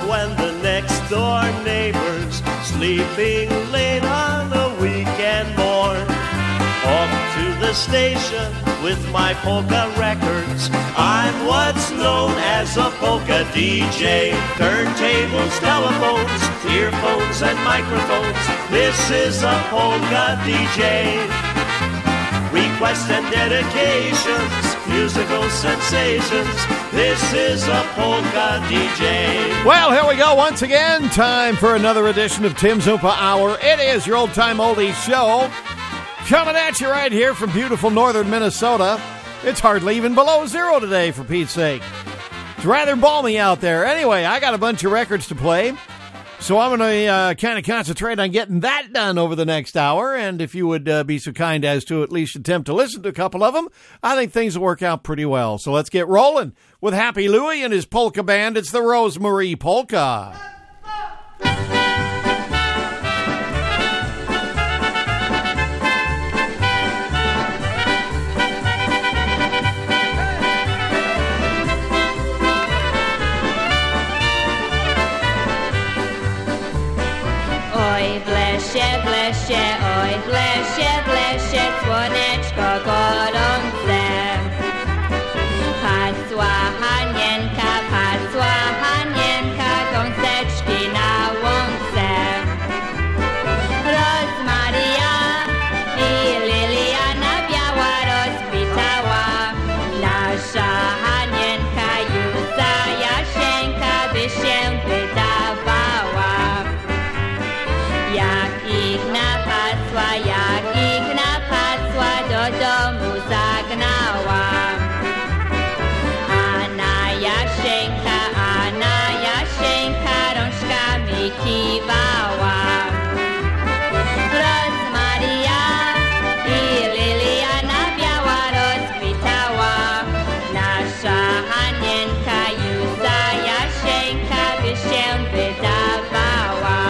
when the next door neighbor's sleeping late on a weekend morn. Off to the station with my polka records. I'm what's known as a polka DJ. Turntables, telephones, earphones and microphones. This is a polka DJ. Requests and dedications, musical sensations. This is a polka DJ. Well, here we go once again. Time for another edition of Tim's Oompa Hour. It is your old-time oldies show. Coming at you right here from beautiful northern Minnesota. It's hardly even below zero today, for Pete's sake. It's rather balmy out there. Anyway, I got a bunch of records to play, so I'm going to kind of concentrate on getting that done over the next hour. And if you would be so kind as to at least attempt to listen to a couple of them, I think things will work out pretty well. So let's get rolling with Happy Louie and his polka band. It's the Rosemarie Polka. Blesie, oj, blesie, słoneczko gorące. Pasła hanienka, gąseczki na łące. Rosmaria i Liliana biała rozkwitała. Nasza hanienka już za Jasieńka by się wydawała. Jak ich napasła, do domu zagnała. A na Jasieńka rączkami kiwała. Rosmaria i Liliana biała rozkwitała. Nasza hanienka już za Jasieńka by się wydawała.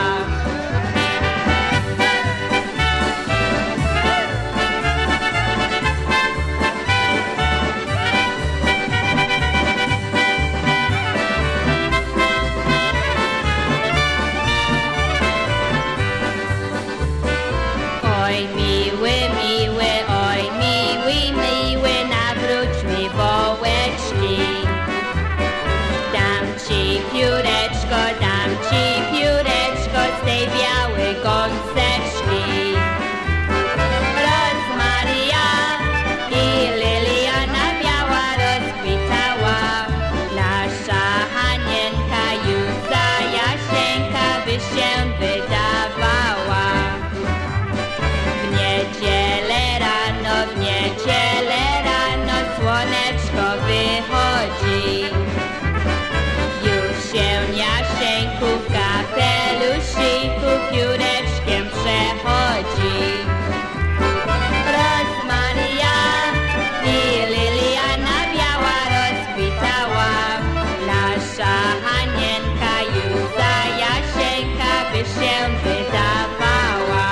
Dam ci pióreczko z tej białej gąseczki. Rosmaria i Liliana biała rozkwitała. Nasza hanienka już za Jasieńka by się wydawała. W niedzielę rano słoneczko wychodzi. Jasieńku w kapeluszyku pióreczkiem przechodzi. Rosmaria i Liliana biała rozkwitała. Nasza hanienka już za Jasieńka by się wydawała.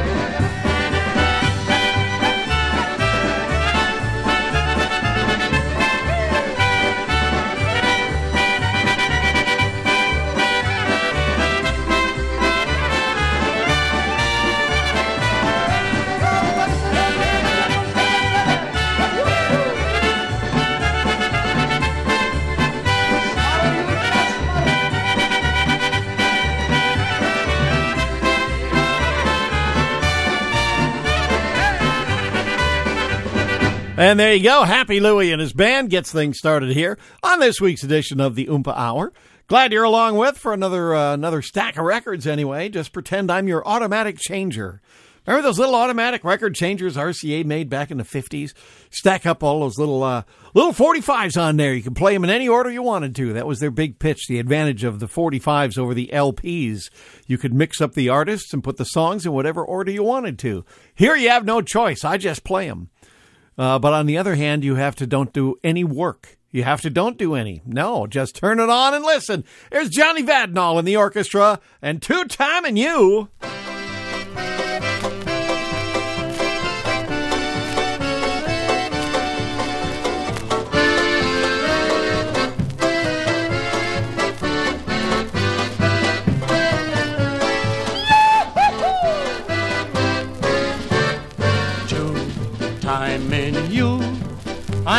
And there you go. Happy Louie and his band gets things started here on this week's edition of the Oompa Hour. Glad you're along with for another stack of records anyway. Just pretend I'm your automatic changer. Remember those little automatic record changers RCA made back in the 50s? Stack up all those little 45s on there. You could play them in any order you wanted to. That was their big pitch, the advantage of the 45s over the LPs. You could mix up the artists and put the songs in whatever order you wanted to. Here you have no choice. I just play them. But on the other hand, you have to don't do any work. You have to don't do any. No, just turn it on and listen. Here's Johnny Vadnal in the orchestra and Two-Time and You.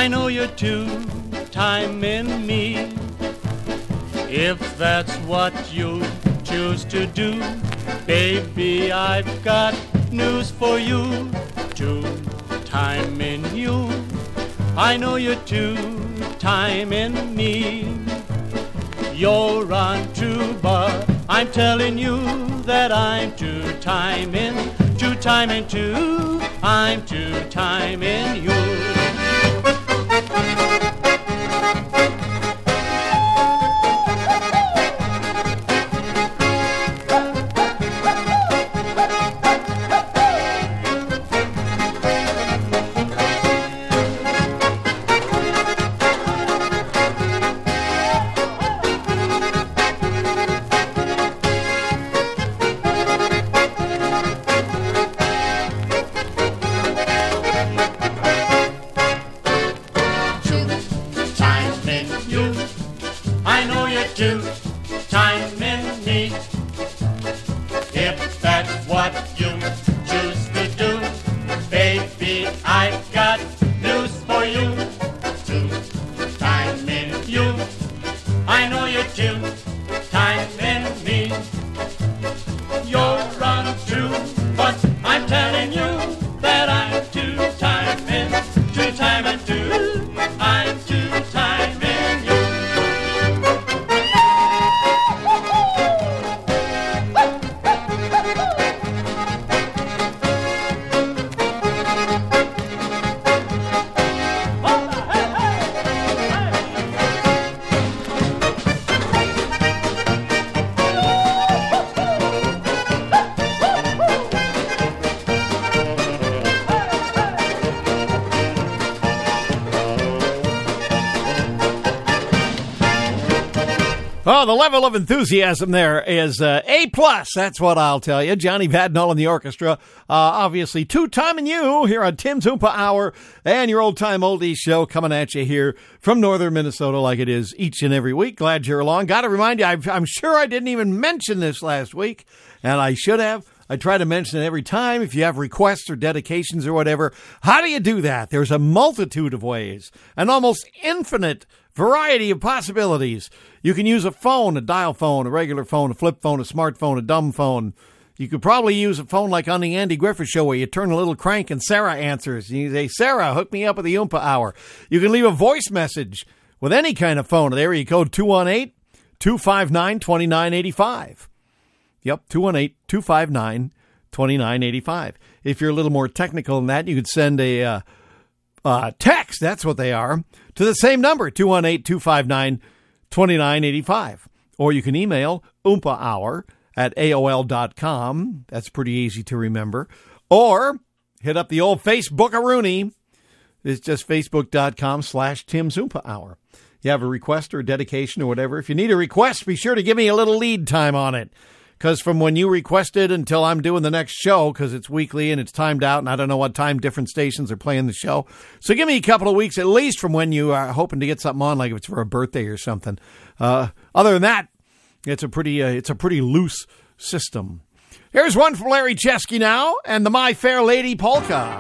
I know you're two-timing me. If that's what you choose to do, baby, I've got news for you. Two-timing you. I know you're two-timing me. You're untrue, but I'm telling you that I'm two-timing two. I'm two-timing you. Oh, the level of enthusiasm there is A+. That's what I'll tell you. Johnny Vadnal and the orchestra. Obviously, two-timing you here on Tim's Oompa Hour and your old-time oldies show coming at you here from northern Minnesota like it is each and every week. Glad you're along. Got to remind you, I'm sure I didn't even mention this last week, and I should have. I try to mention it every time. If you have requests or dedications or whatever, how do you do that? There's a multitude of ways, an almost infinite variety of possibilities. You can use a phone, a dial phone, a regular phone, a flip phone, a smartphone, a dumb phone. You could probably use a phone like on the Andy Griffith Show where you turn a little crank and Sarah answers. You say, Sarah, hook me up with the Oompa Hour. You can leave a voice message with any kind of phone. The area code 218-259-2985. Yep, 218-259-2985. If you're a little more technical than that, you could send a text, that's what they are, to the same number, 218-259-2985. Or you can email oompahour@aol.com. That's pretty easy to remember. Or hit up the old Facebook-a-rooney. It's just facebook.com/Tim's Oompa Hour. You have a request or a dedication or whatever. If you need a request, be sure to give me a little lead time on it. Because from when you requested until I'm doing the next show, because it's weekly and it's timed out, and I don't know what time different stations are playing the show. So give me a couple of weeks at least from when you are hoping to get something on, like if it's for a birthday or something. Other than that, it's a pretty loose system. Here's one from Larry Chesky now, and the My Fair Lady Polka.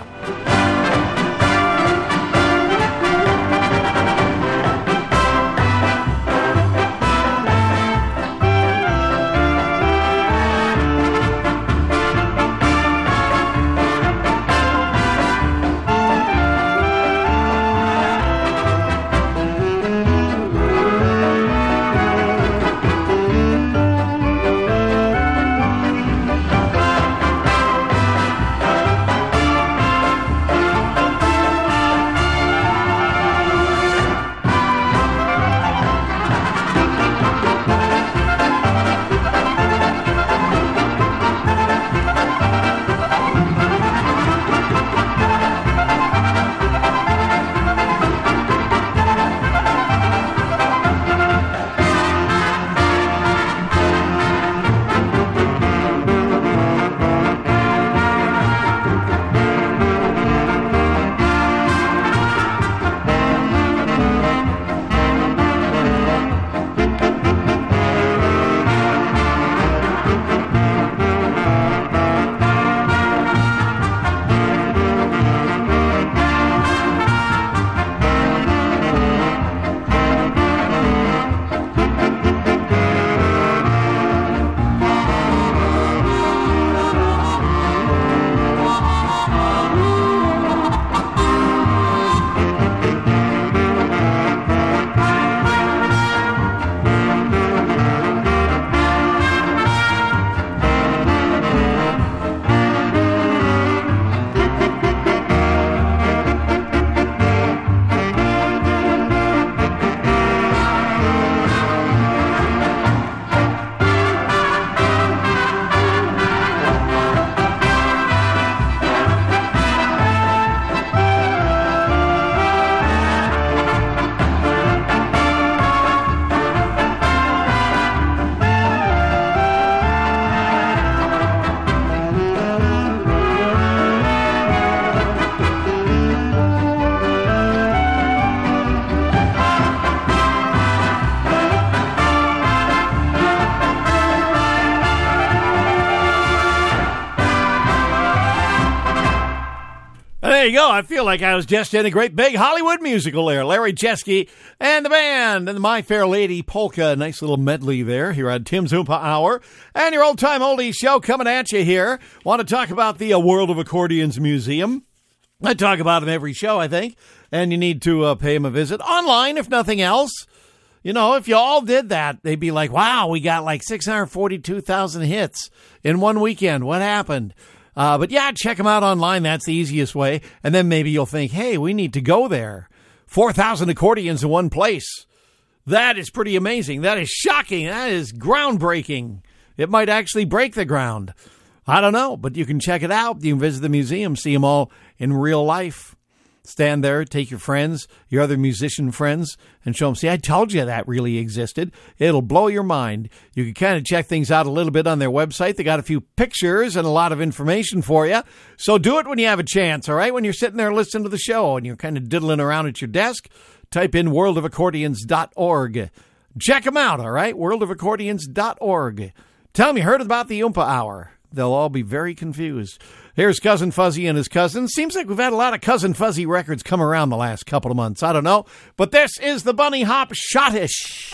There you go. I feel like I was just in a great big Hollywood musical there. Larry Chesky and the band and the My Fair Lady Polka. Nice little medley there here on Tim's Oompa Hour. And your old-time oldies show coming at you here. Want to talk about the World of Accordions Museum. I talk about them every show, I think. And you need to pay them a visit online, if nothing else. You know, if you all did that, they'd be like, wow, we got like 642,000 hits in one weekend. What happened? But yeah, check them out online. That's the easiest way. And then maybe you'll think, hey, we need to go there. 4,000 accordions in one place. That is pretty amazing. That is shocking. That is groundbreaking. It might actually break the ground. I don't know, but you can check it out. You can visit the museum, see them all in real life. Stand there, take your friends, your other musician friends, and show them, see, I told you that really existed. It'll blow your mind. You can kind of check things out a little bit on their website. They got a few pictures and a lot of information for you. So do it when you have a chance, all right? When you're sitting there listening to the show and you're kind of diddling around at your desk, type in worldofaccordions.org. Check them out, all right? worldofaccordions.org. Tell them you heard about the Oompa Hour. They'll all be very confused. Here's Cousin Fuzzy and his cousins. Seems like we've had a lot of Cousin Fuzzy records come around the last couple of months. I don't know. But this is the Bunny Hop Schottish.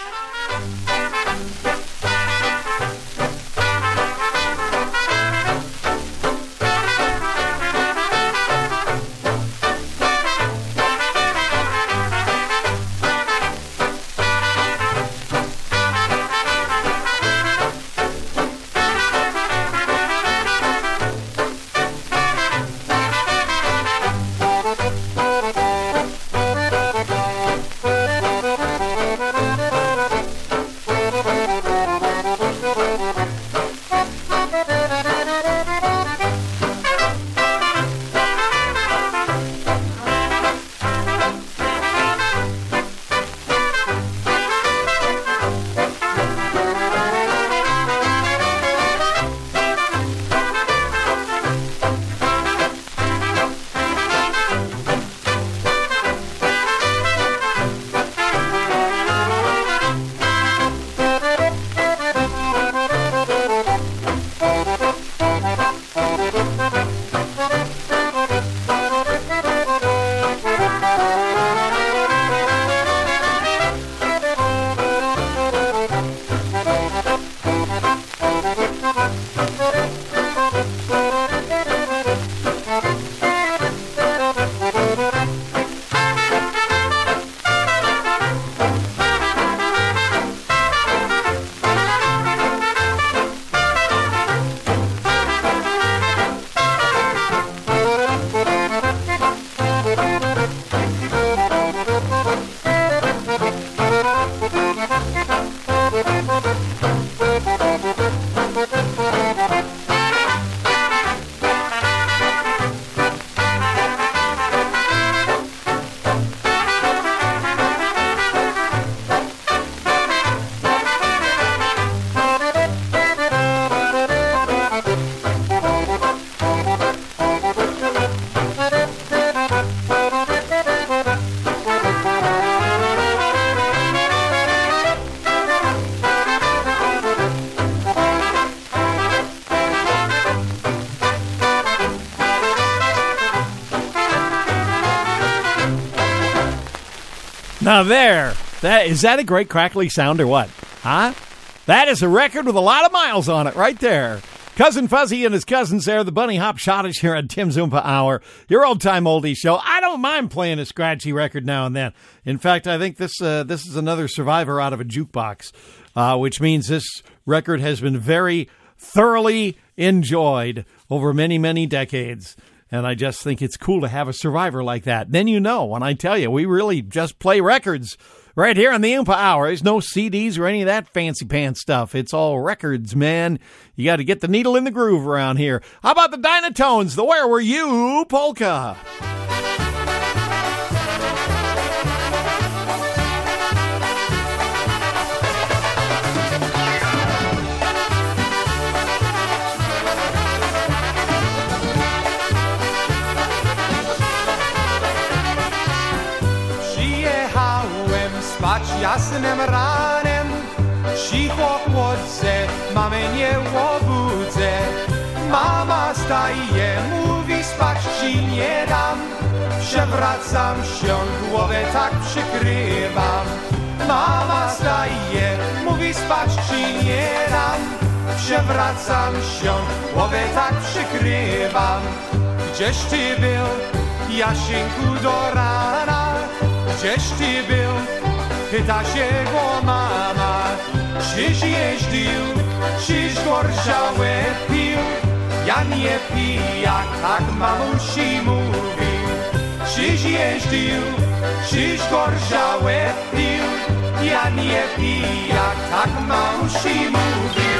Now there, is that a great crackly sound or what? Huh? That is a record with a lot of miles on it right there. Cousin Fuzzy and his cousins there, the Bunny Hop Schottish here on Tim's Oompa Hour, your old-time oldie show. I don't mind playing a scratchy record now and then. In fact, I think this is another survivor out of a jukebox, which means this record has been very thoroughly enjoyed over many, many decades. And I just think it's cool to have a survivor like that. Then you know, when I tell you, we really just play records right here on the Oompa Hour. There's no CDs or any of that fancy pants stuff. It's all records, man. You got to get the needle in the groove around here. How about the Dynatones, the Where Were You polka? Spać jasnym ranem, cicho chłodze, mamy nie obudzę. Mama staje, mówi spać ci nie dam. Przewracam się, głowę tak przykrywam. Mama staje, mówi spać ci nie dam. Przewracam się, głowę tak przykrywam. Gdzieś ty był, Jasieńku, do rana? Gdzieś ty był, pyta się go mama. Czyś jeździł, czyś gorzałe pił? Ja nie pijak, tak mamusi mówi. Czyś jeździł, czyś gorzałe pił? Ja nie pijak, tak mamusi mówił.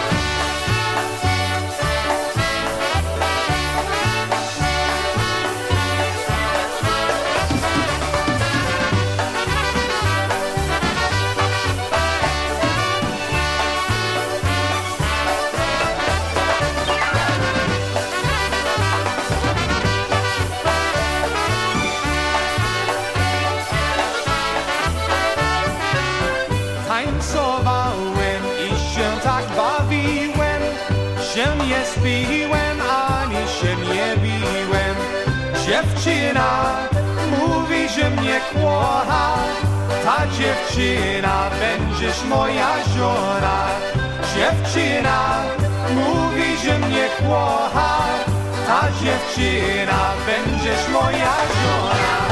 Tańcowałem i się tak bawiłem, się nie spiłem, ani się nie biłem. Dziewczyna mówi, że mnie kocha, ta dziewczyna będziesz moja żona. Dziewczyna mówi, że mnie kocha, ta dziewczyna będziesz moja żona.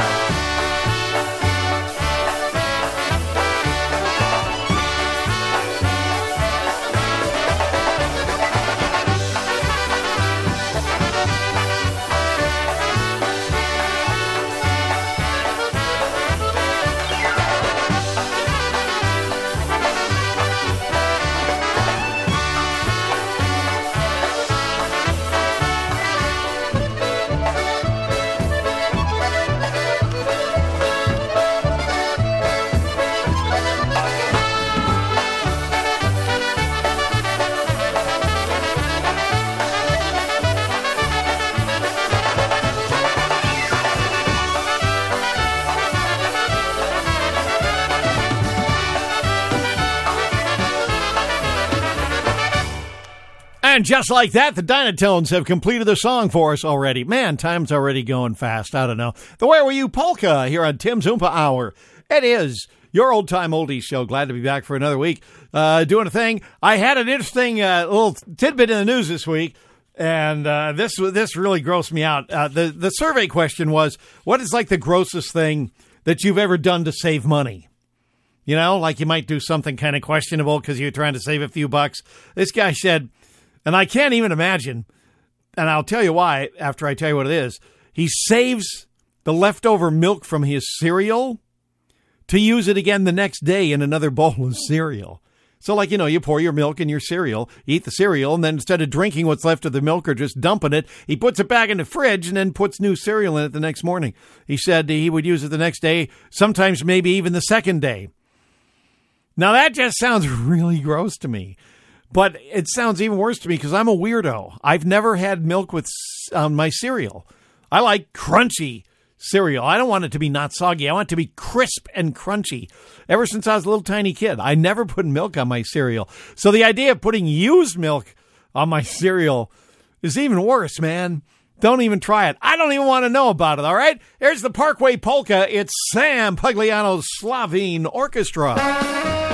And just like that, the Dynatones have completed the song for us already. Man, time's already going fast. I don't know. The Where Were You Polka here on Tim's Oompa Hour. It is your old-time oldies show. Glad to be back for another week doing a thing. I had an interesting little tidbit in the news this week, and this really grossed me out. The survey question was, what is like the grossest thing that you've ever done to save money? You know, like you might do something kind of questionable because you're trying to save a few bucks. This guy said, and I can't even imagine, and I'll tell you why after I tell you what it is. He saves the leftover milk from his cereal to use it again the next day in another bowl of cereal. So, like, you know, you pour your milk in your cereal, eat the cereal, and then instead of drinking what's left of the milk or just dumping it, he puts it back in the fridge and then puts new cereal in it the next morning. He said he would use it the next day, sometimes maybe even the second day. Now, that just sounds really gross to me. But it sounds even worse to me because I'm a weirdo. I've never had milk with my cereal. I like crunchy cereal. I don't want it to be not soggy. I want it to be crisp and crunchy. Ever since I was a little tiny kid, I never put milk on my cereal. So the idea of putting used milk on my cereal is even worse, man. Don't even try it. I don't even want to know about it, all right? Here's the Parkway Polka. It's Sam Pugliano's Slovene Orchestra.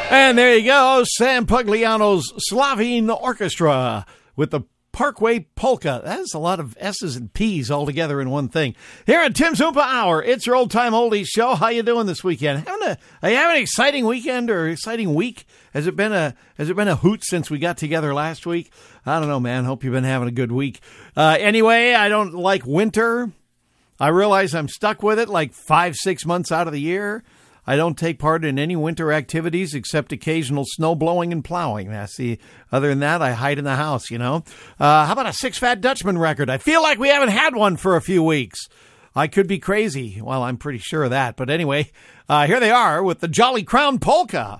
And there you go, Sam Pugliano's Slovene Orchestra with the Parkway Polka. That's a lot of S's and P's all together in one thing. Here at Tim's Oompa Hour, it's your old-time oldies show. How you doing this weekend? Are you having an exciting weekend or exciting week? Has it been a hoot since we got together last week? I don't know, man. Hope you've been having a good week. Anyway, I don't like winter. I realize I'm stuck with it like 5-6 months out of the year. I don't take part in any winter activities except occasional snow blowing and plowing. Other than that, I hide in the house, you know. How about a Six Fat Dutchman record? I feel like we haven't had one for a few weeks. I could be crazy. Well, I'm pretty sure of that. But anyway, here they are with the Jolly Crown Polka.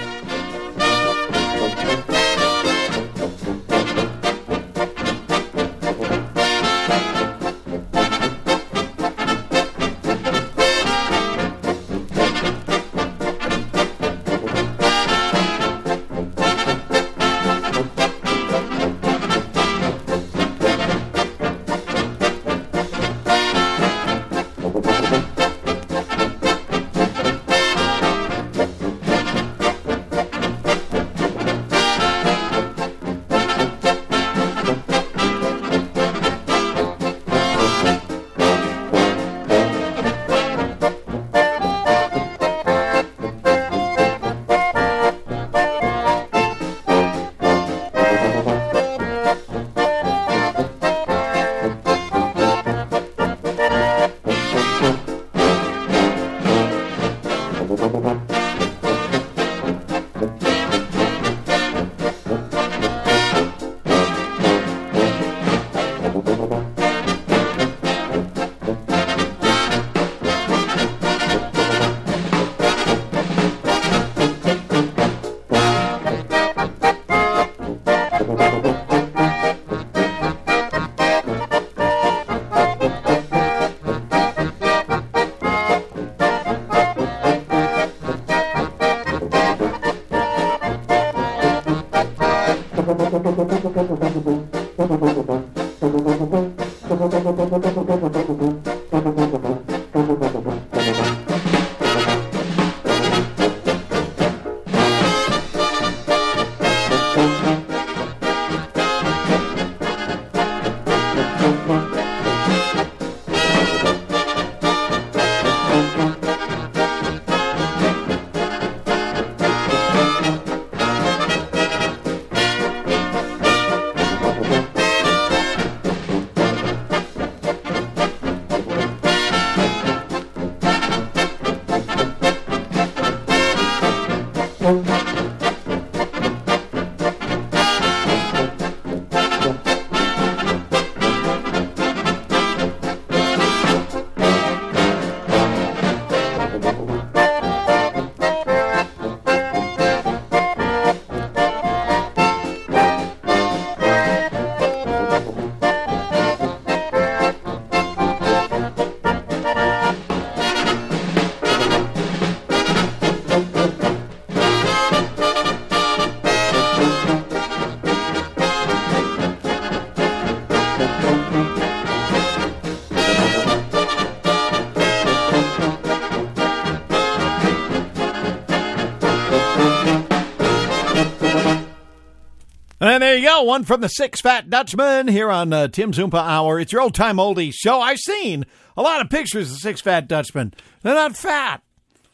And there you go, one from the Six Fat Dutchman here on Tim's Oompa Hour. It's your old-time oldies show. I've seen a lot of pictures of Six Fat Dutchmen. They're not fat.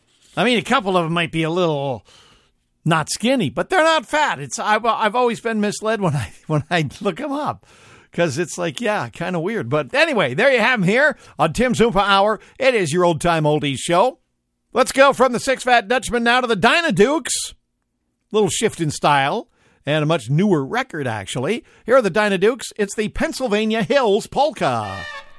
I mean, a couple of them might be a little not skinny, but they're not fat. I've always been misled when I look them up because it's like, yeah, kind of weird. But anyway, there you have them here on Tim's Oompa Hour. It is your old-time oldies show. Let's go from the Six Fat Dutchman now to the Dynadukes. Little shift in style. And a much newer record, actually. Here are the Dynadukes. It's the Pennsylvania Hills Polka.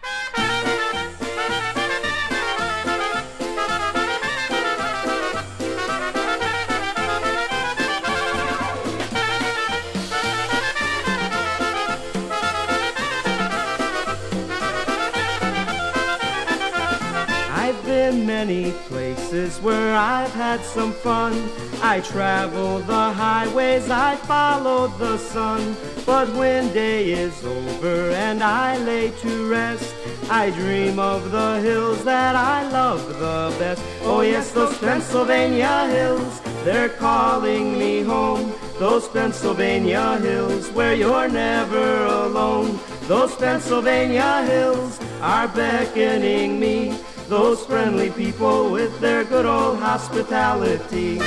I've been many places where I've had some fun. I traveled the highways, I followed the sun. But when day is over and I lay to rest, I dream of the hills that I love the best. Oh yes, those Pennsylvania hills, they're calling me home. Those Pennsylvania hills where you're never alone. Those Pennsylvania hills are beckoning me. Those friendly people with their good old hospitality.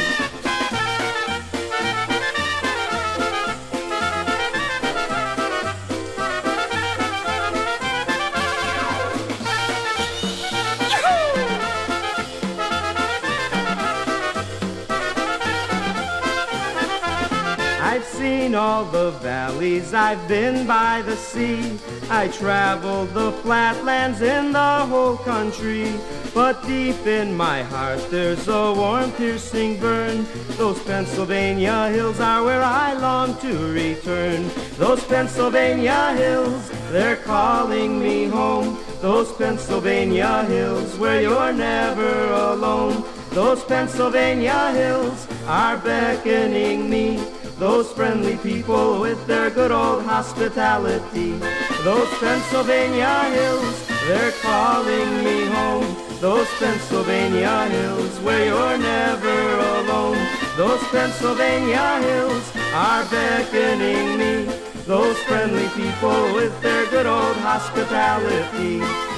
I've seen all the valleys, I've been by the sea. I traveled the flatlands in the whole country. But deep in my heart there's a warm, piercing burn. Those Pennsylvania hills are where I long to return. Those Pennsylvania hills, they're calling me home. Those Pennsylvania hills where you're never alone. Those Pennsylvania hills are beckoning me. Those friendly people with their good old hospitality. Those Pennsylvania hills, they're calling me home. Those Pennsylvania hills where you're never alone. Those Pennsylvania hills are beckoning me. Those friendly people with their good old hospitality.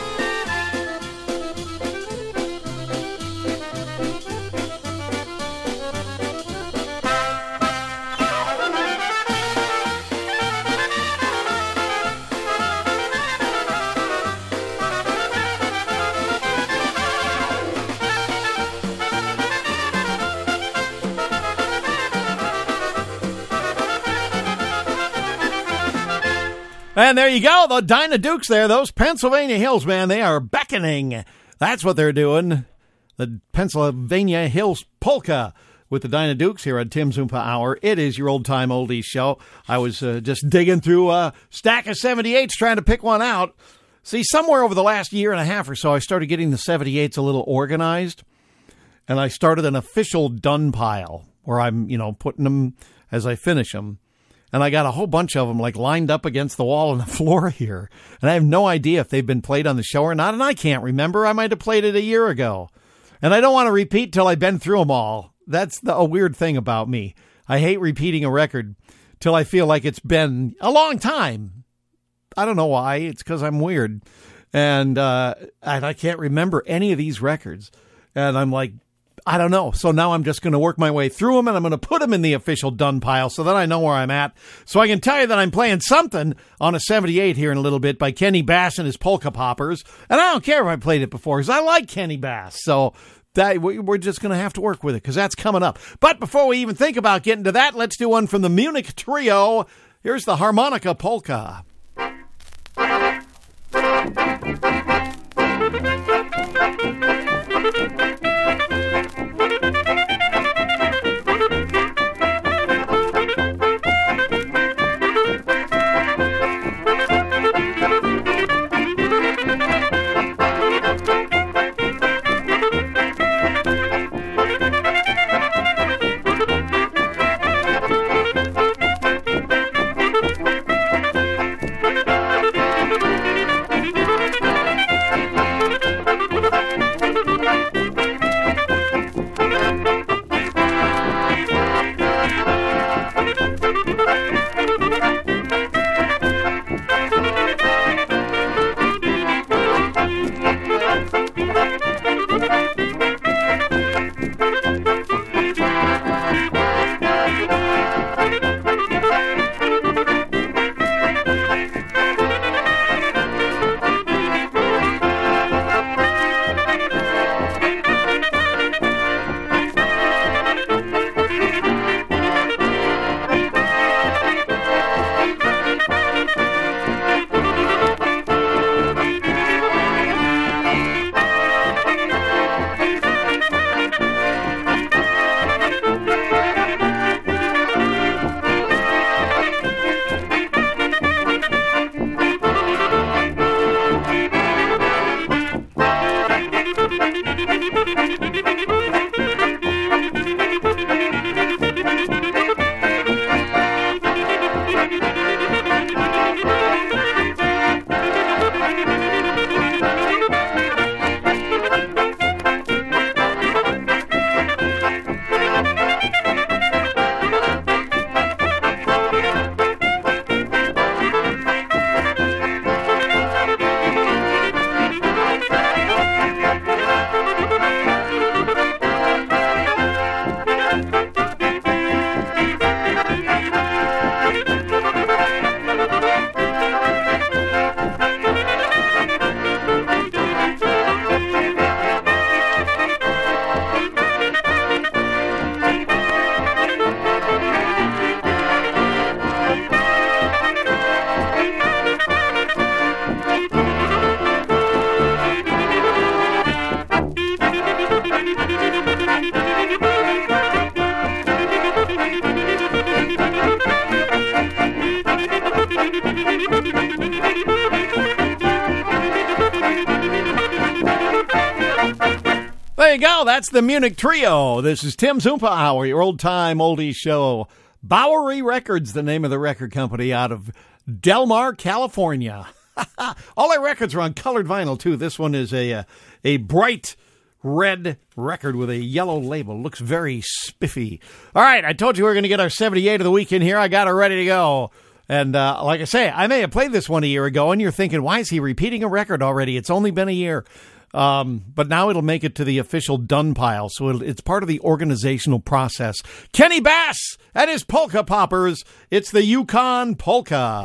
And there you go, the Dinah Dukes there. Those Pennsylvania Hills, man, they are beckoning. That's what they're doing. The Pennsylvania Hills Polka with the Dinah Dukes here at Tim's Oompa Hour. It is your old-time oldies show. I was just digging through a stack of 78s trying to pick one out. See, somewhere over the last year and a half or so, I started getting the 78s a little organized. And I started an official done pile where I'm, putting them as I finish them. And I got a whole bunch of them lined up against the wall on the floor here. And I have no idea if they've been played on the show or not. And I can't remember. I might have played it a year ago. And I don't want to repeat till I've been through them all. That's a weird thing about me. I hate repeating a record till I feel like it's been a long time. I don't know why. It's because I'm weird. And I can't remember any of these records. And I'm like, I don't know. So now I'm just going to work my way through them, and I'm going to put them in the official done pile so that I know where I'm at. So I can tell you that I'm playing something on a 78 here in a little bit by Kenny Bass and his Polka Poppers. And I don't care if I played it before because I like Kenny Bass. So we're just going to have to work with it because that's coming up. But before we even think about getting to that, let's do one from the Munich Trio. Here's the Harmonica Polka. you go. That's the Munich Trio. This is Tim's Oompa Hour, your old-time oldies show. Bowery Records, the name of the record company out of Del Mar, California. All their records are on colored vinyl, too. This one is a bright red record with a yellow label. Looks very spiffy. All right, I told you we were going to get our 78 of the week in here. I got it ready to go. And like I say, I may have played this one a year ago, and you're thinking, why is he repeating a record already? It's only been a year. But now it'll make it to the official done pile, so it's part of the organizational process. Kenny Bass and his Polka Poppers. It's the Yukon Polka.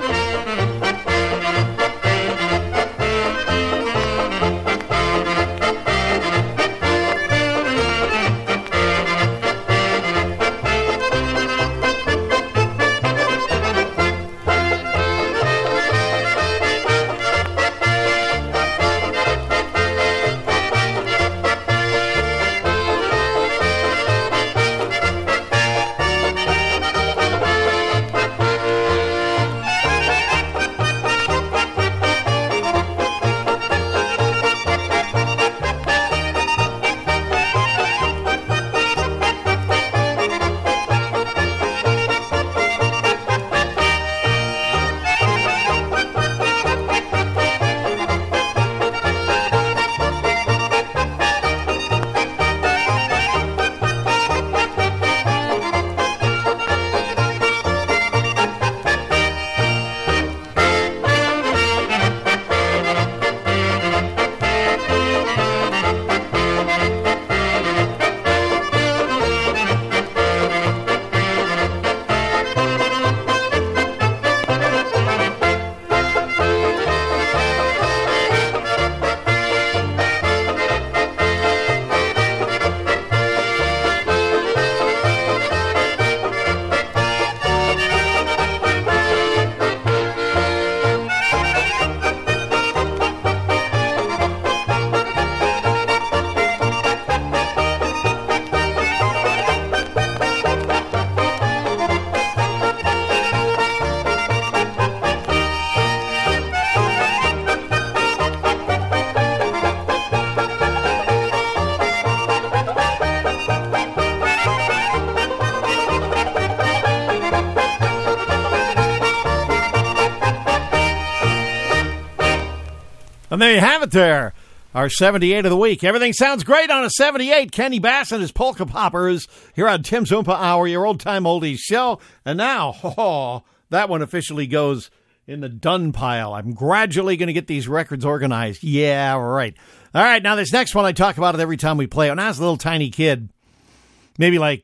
And there you have it there. Our 78 of the week. Everything sounds great on a 78. Kenny Bass and his Polka Poppers here on Tim's Oompa Hour, your old-time oldies show. And now, that one officially goes in the done pile. I'm gradually going to get these records organized. Yeah, right. All right, now this next one, I talk about it every time we play. When I was a little tiny kid, maybe like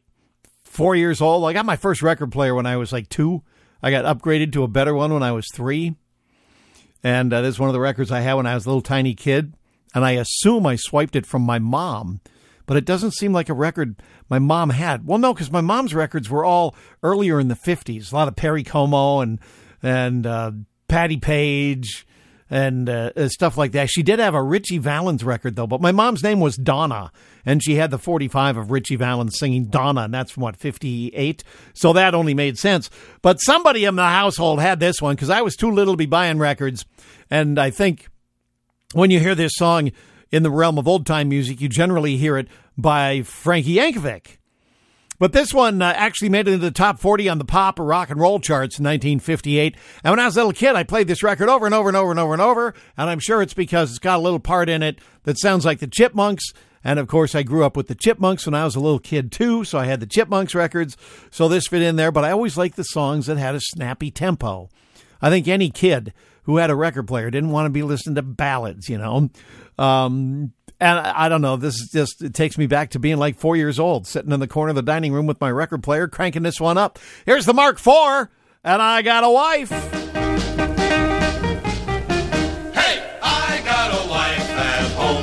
4 years old, I got my first record player when I was like 2. I got upgraded to a better one when I was 3. And this is one of the records I had when I was a little tiny kid. And I assume I swiped it from my mom. But it doesn't seem like a record my mom had. Well, no, because my mom's records were all earlier in the 50s. A lot of Perry Como and Patti Page and stuff like that. She did have a Ritchie Valens record, though. But my mom's name was Donna. And she had the 45 of Ritchie Valens singing Donna. And that's from, 58? So that only made sense. But somebody in the household had this one because I was too little to be buying records. And I think when you hear this song in the realm of old-time music, you generally hear it by Frankie Yankovic. But this one actually made it into the top 40 on the pop or rock and roll charts in 1958. And when I was a little kid, I played this record over and over and over and over and over. And I'm sure it's because it's got a little part in it that sounds like the Chipmunks. And, of course, I grew up with the Chipmunks when I was a little kid, too. So I had the Chipmunks records. So this fit in there. But I always liked the songs that had a snappy tempo. I think any kid who had a record player didn't want to be listening to ballads, you know. And I don't know, this is just, it takes me back to being like 4 years old, sitting in the corner of the dining room with my record player, cranking this one up. Here's the Mark IV, and I Got a Wife. Hey, I got a wife at home.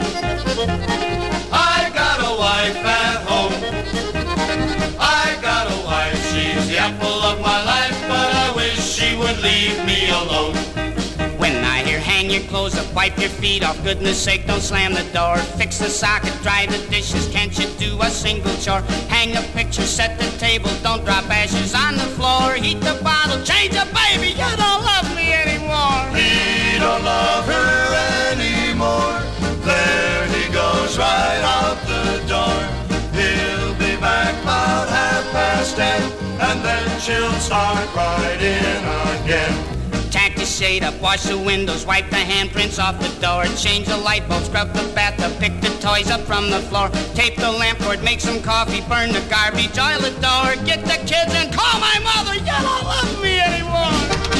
I got a wife at home. I got a wife, she's the apple of my life, but I wish she would leave me alone. When I hear hang your clothes up, wipe your feet off, goodness sake, don't slam the door. Fix the socket, dry the dishes, can't you do a single chore? Hang a picture, set the table, don't drop ashes on the floor. Heat the bottle, change the baby, you don't love me anymore. He don't love her anymore. There he goes right out the she'll start right in again. Tack the shade up, wash the windows, wipe the handprints off the door, change the light bulb, scrub the bathtub, pick the toys up from the floor, tape the lamp cord, make some coffee, burn the garbage, oil the door, get the kids and call my mother. You don't love me anymore.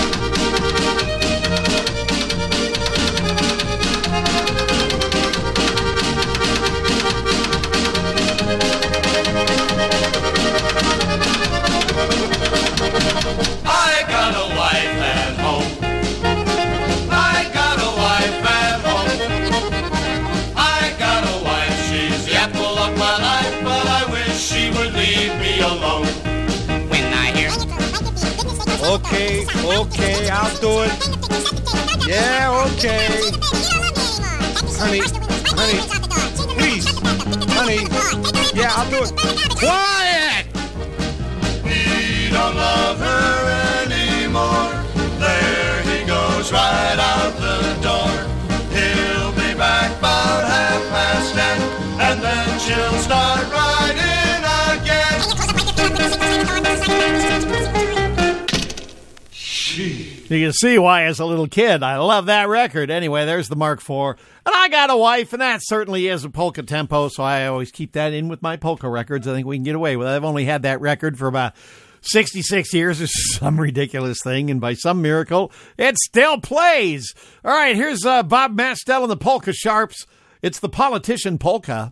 I got a wife at home. I got a wife at home. I got a wife, she's the apple of my life, but I wish she would leave me alone. When I hear Okay, I'll do it. Yeah, okay. Honey, please. Honey, yeah, I'll do it. Quiet! He don't love her anymore. There he goes right out the door. He'll be back about 10:30, and then she'll start right in again. You can see why, as a little kid, I love that record. Anyway, there's the Mark IV. And I got a wife, and that certainly is a polka tempo, so I always keep that in with my polka records. I think we can get away with it. I've only had that record for about 66 years or some ridiculous thing, and by some miracle, it still plays. All right, here's Bob Mastel and the Polka Sharps. It's the Politician Polka.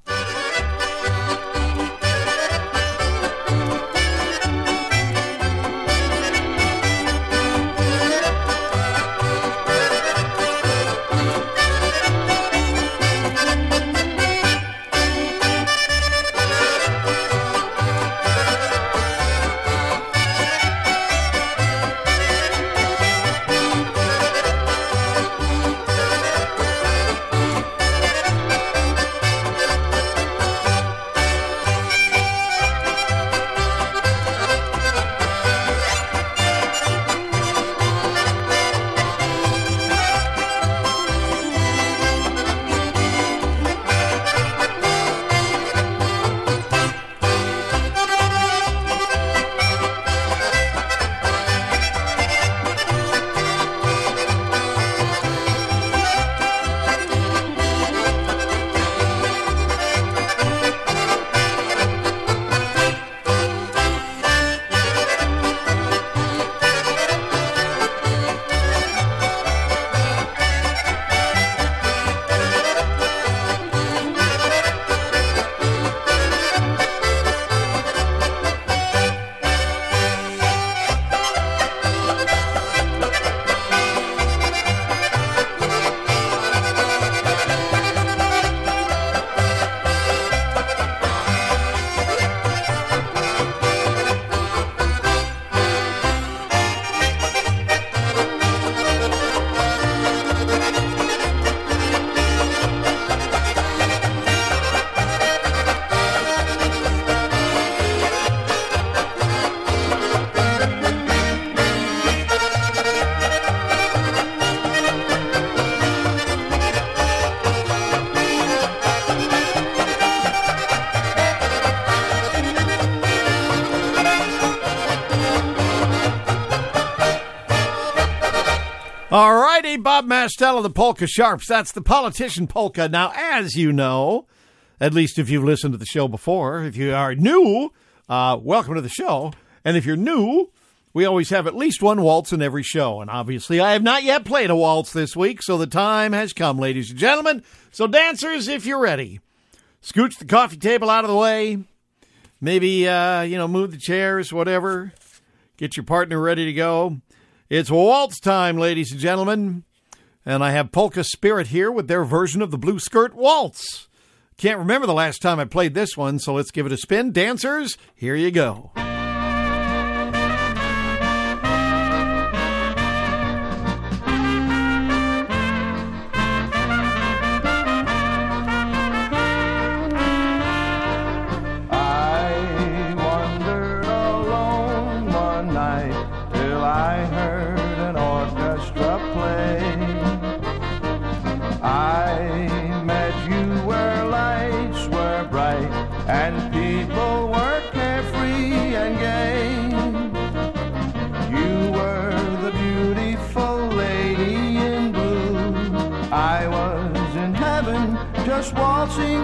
All righty, Bob Mastel of the Polka Sharps. That's the Politician Polka. Now, as you know, at least if you've listened to the show before, if you are new, welcome to the show. And if you're new, we always have at least one waltz in every show. And obviously, I have not yet played a waltz this week, so the time has come, ladies and gentlemen. So, dancers, if you're ready, scooch the coffee table out of the way. Maybe, move the chairs, whatever. Get your partner ready to go. It's waltz time, ladies and gentlemen. And I have Polka Spirit here with their version of the Blue Skirt Waltz. Can't remember the last time I played this one, so let's give it a spin. Dancers, here you go.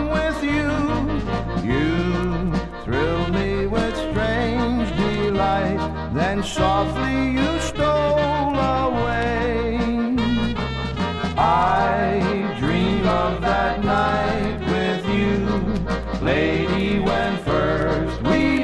along with you. You thrill me with strange delight, then softly you stole away. I dream of that night with you, lady, when first we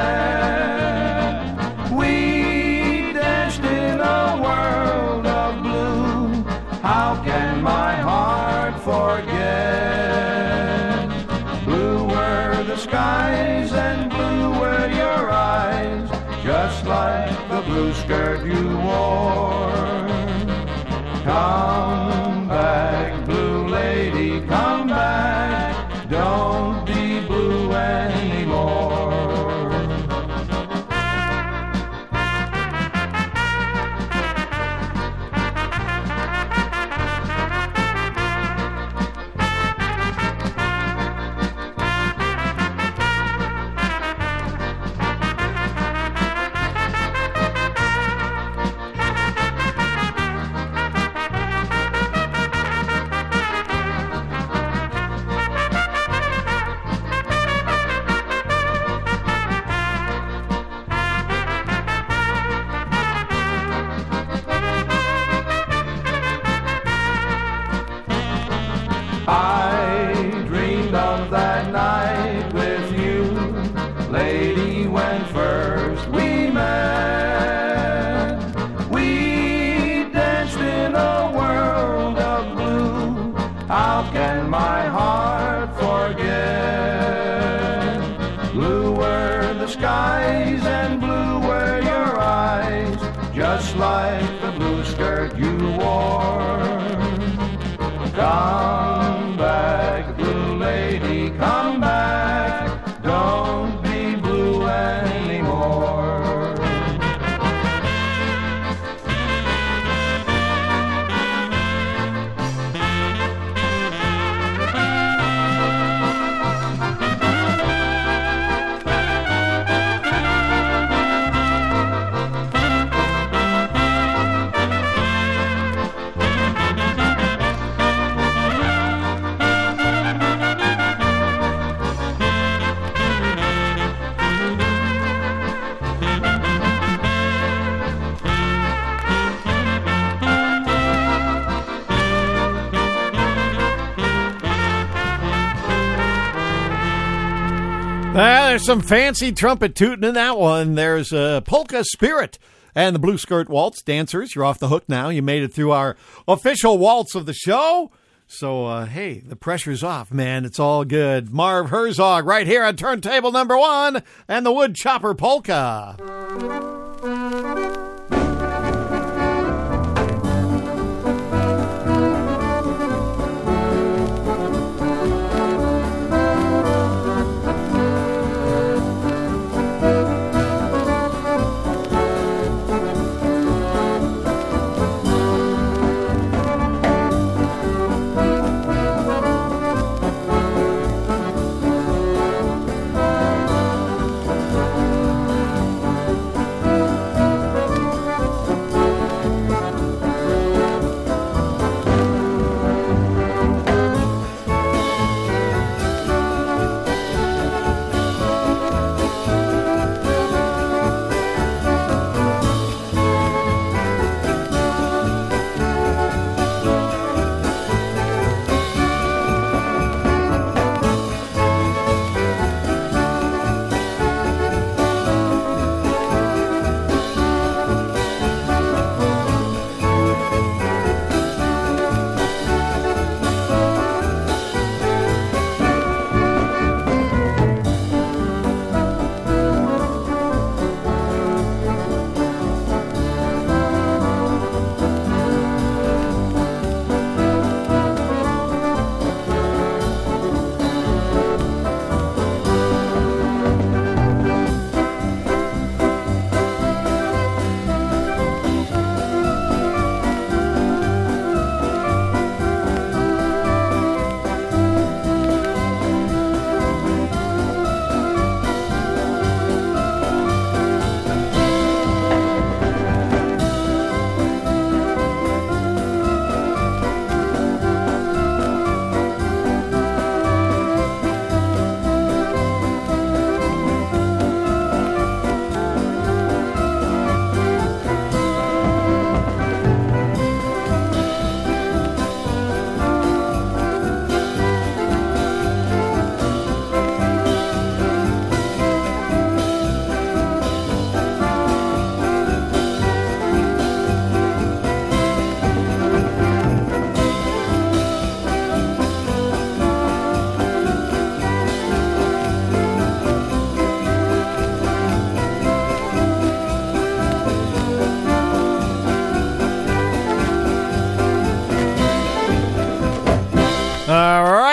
met. We danced in a world of blue. How can my heart forget? Blue were the skies and blue were your eyes, just like the blue skirt you wore. Come back, blue lady, come back. Don't be blue anymore. I dreamed of that night with you, lady, when first we met. We danced in a world of blue. How can my heart forget? Blue were the skies and blue were your eyes, just like the blue skirt you wore. Come back, blue lady, come back. Don't be blue anymore. There's some fancy trumpet tooting in that one. There's Polka Spirit and the Blue Skirt Waltz dancers. You're off the hook now. You made it through our official waltz of the show. So, hey, the pressure's off, man. It's all good. Marv Herzog right here on turntable number 1 and the Wood Chopper Polka.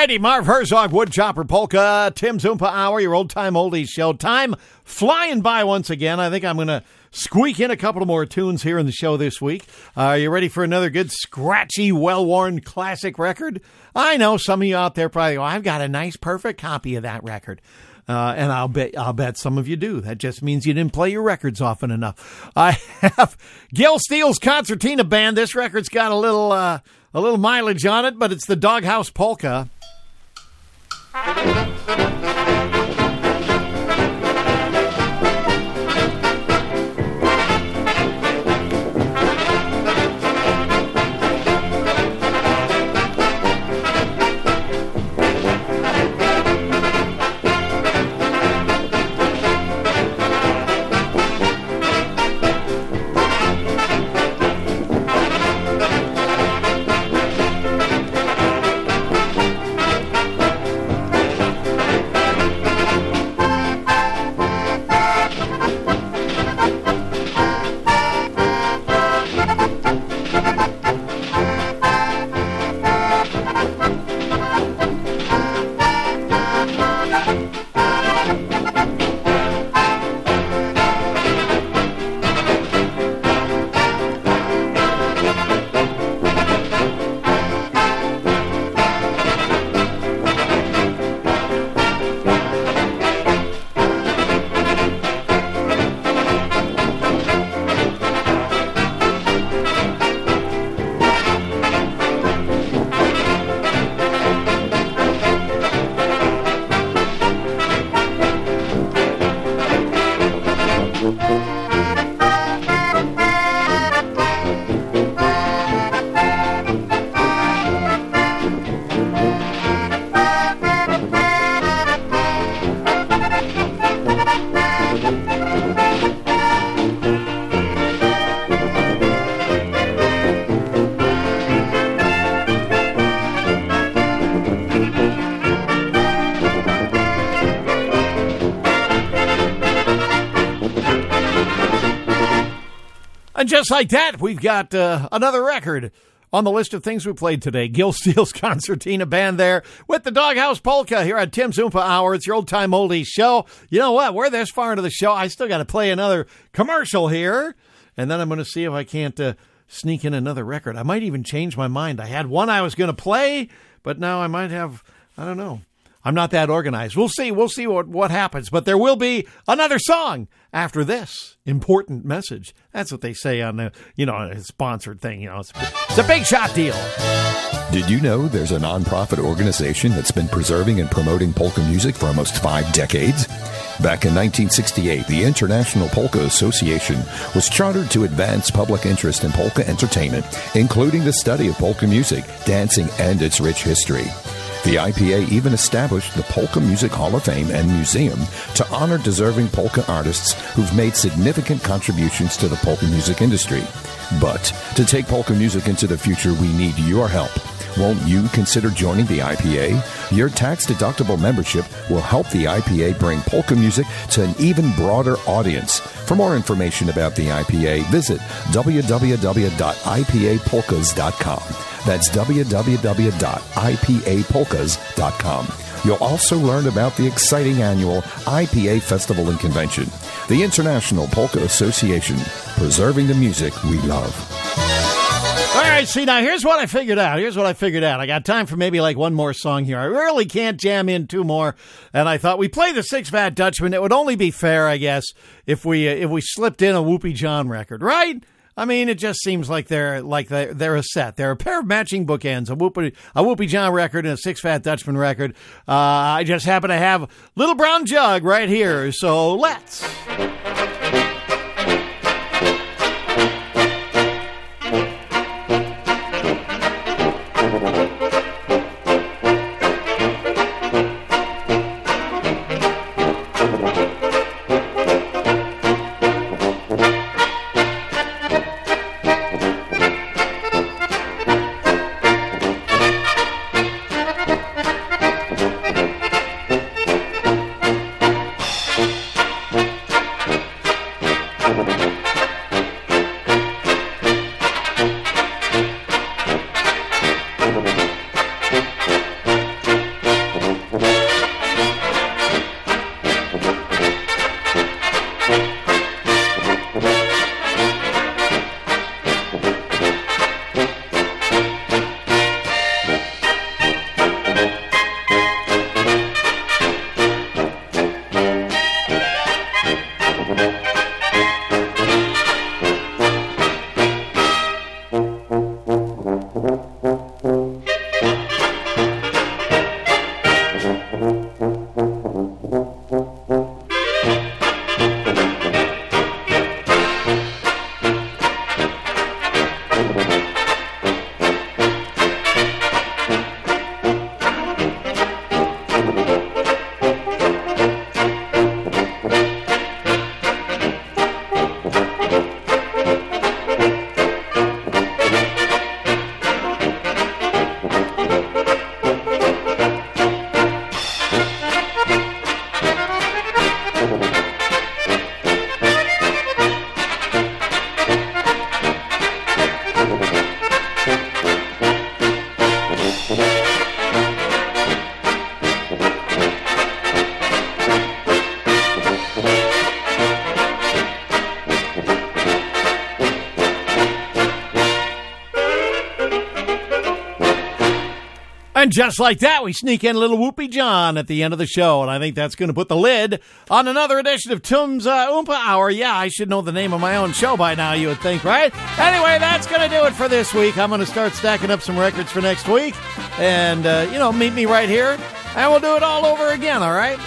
righty, Marv Herzog, Woodchopper Polka, Tim's Oompa Hour, your old-time oldies show. Time flying by once again. I think I'm going to squeak in a couple more tunes here in the show this week. Are you ready for another good, scratchy, well-worn classic record? I know some of you out there probably go, I've got a nice, perfect copy of that record. And I'll bet some of you do. That just means you didn't play your records often enough. I have Gil Steele's Concertina Band. This record's got a little mileage on it, but it's the Doghouse Polka. And just like that, we've got another record on the list of things we played today. Gil Steele's Concertina Band there with the Doghouse Polka here at Tim's Oompa Hour. It's your old-time oldies show. You know what? We're this far into the show. I still got to play another commercial here. And then I'm going to see if I can't sneak in another record. I might even change my mind. I had one I was going to play, but now I might have, I don't know. I'm not that organized. We'll see. We'll see what happens. But there will be another song after this important message. That's what they say on the, a sponsored thing. It's a big shot deal. Did you know there's a nonprofit organization that's been preserving and promoting polka music for almost 5 decades? Back in 1968, the International Polka Association was chartered to advance public interest in polka entertainment, including the study of polka music, dancing, and its rich history. The IPA even established the Polka Music Hall of Fame and Museum to honor deserving polka artists who've made significant contributions to the polka music industry. But to take polka music into the future, we need your help. Won't you consider joining the IPA? Your tax-deductible membership will help the IPA bring polka music to an even broader audience. For more information about the IPA, visit www.ipapolkas.com. That's www.ipapolkas.com. You'll also learn about the exciting annual IPA Festival and Convention. The International Polka Association, preserving the music we love. All right, see, now here's what I figured out. I got time for maybe like one more song here. I really can't jam in 2 more. And I thought we play the Six Fat Dutchman. It would only be fair, I guess, if we slipped in a Whoopie John record, right? I mean, it just seems like they're a set. They're a pair of matching bookends, a Whoopie John record and a Six Fat Dutchman record. I just happen to have Little Brown Jug right here, so let's. And just like that, we sneak in a little Whoopie John at the end of the show, and I think that's going to put the lid on another edition of Tim's Oompa Hour. Yeah, I should know the name of my own show by now, you would think, right? Anyway, that's going to do it for this week. I'm going to start stacking up some records for next week, and, meet me right here, and we'll do it all over again, all right?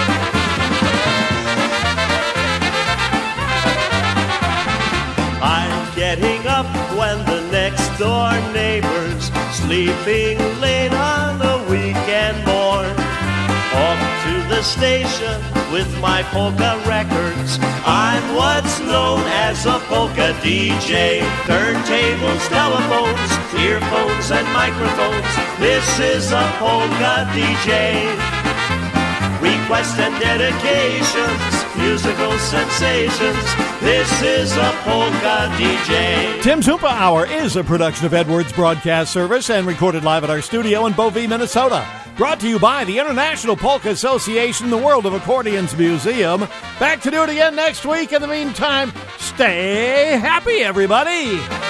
I'm getting up when the next door neighbor's sleeping late on a weekend morn. Off to the station with my polka records. I'm what's known as a polka DJ. Turntables, telephones, earphones, and microphones. This is a polka DJ. Requests and dedications, musical sensations. This is a polka DJ. Tim's Oompa Hour is a production of Edwards Broadcast Service and recorded live at our studio in Beauvais, Minnesota. Brought to you by the International Polka Association, the World of Accordions Museum. Back to do it again next week. In the meantime, stay happy, everybody.